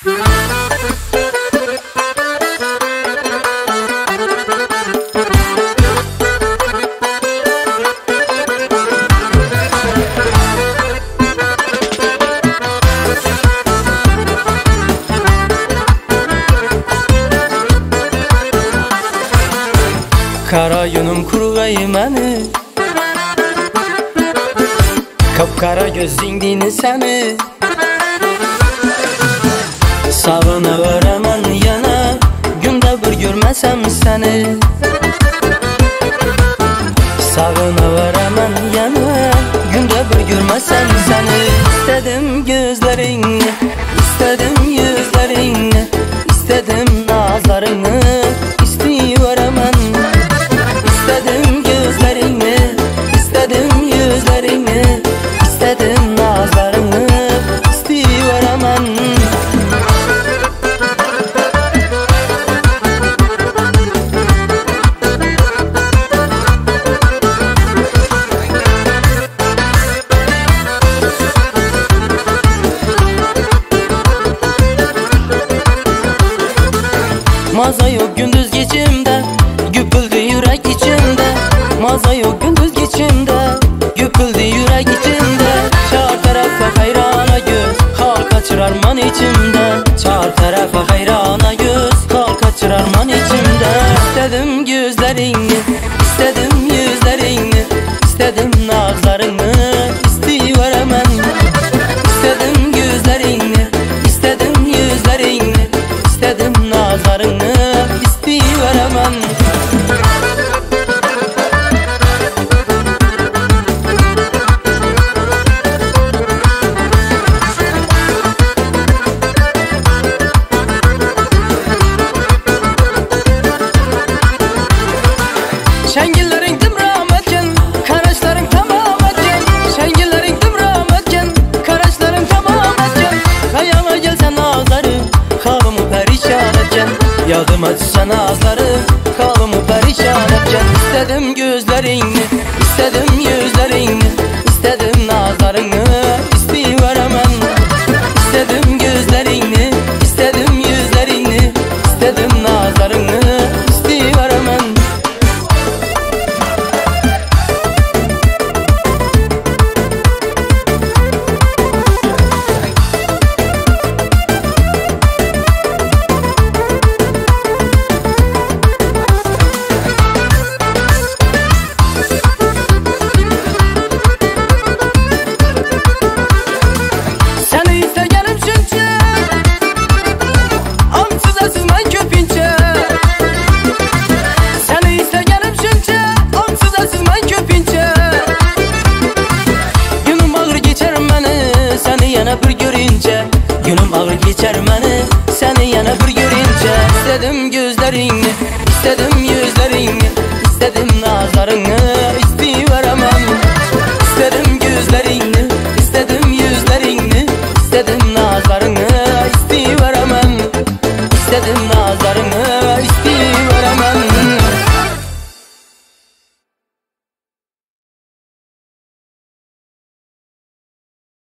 Kara yunum kurgay məni, kapkara gözündini səni. Sağına varamən yana, gündə bir görməsəm səni. Sağına varamən yana, gündə bir görməsəm səni. İstədim gözlərini, istədim yüzlərini, istədim nazlarını, istəyirəm mən. İstədim gözlərini, istədim yüzlərini, istədim nazlarını, istəyirəm mən. Maza yok gündüz geçimde, güpüldü yürek içimde. Maza yok gündüz geçimde, güpüldü yürek içimde. Çar tarafa hayrana göz, hal kaçırar man içimde. Çar tarafa hayrana göz, hal kaçırar man içimde. İstedim gözlerini, istedim yüzlerini, istedim nazlarını, isteyirəm mən. İstedim gözlerini, istedim yüzlerini, istedim nazlarını, isteyirəm mən. Şengillerin dımram etken, karaşların tamam etken. Şengillerin dımram etken, karaşların tamam etken. Kayama gelsen ağızları, kalımı perişan etken. Yadıma düşsen ağızları, kalımı perişan etken. İstedim gözlerini, istedim yüzlerini, istedim nazlarını, isteyirəm mən. İstedim gözlerini, istedim yüzlerini, istedim nazlarını, isteyirəm mən. Bir görünce, günüm ağır geçer məni, seni yana bir görünce. İstedim gözlerini, istedim yüzlerini, istedim nazlarını,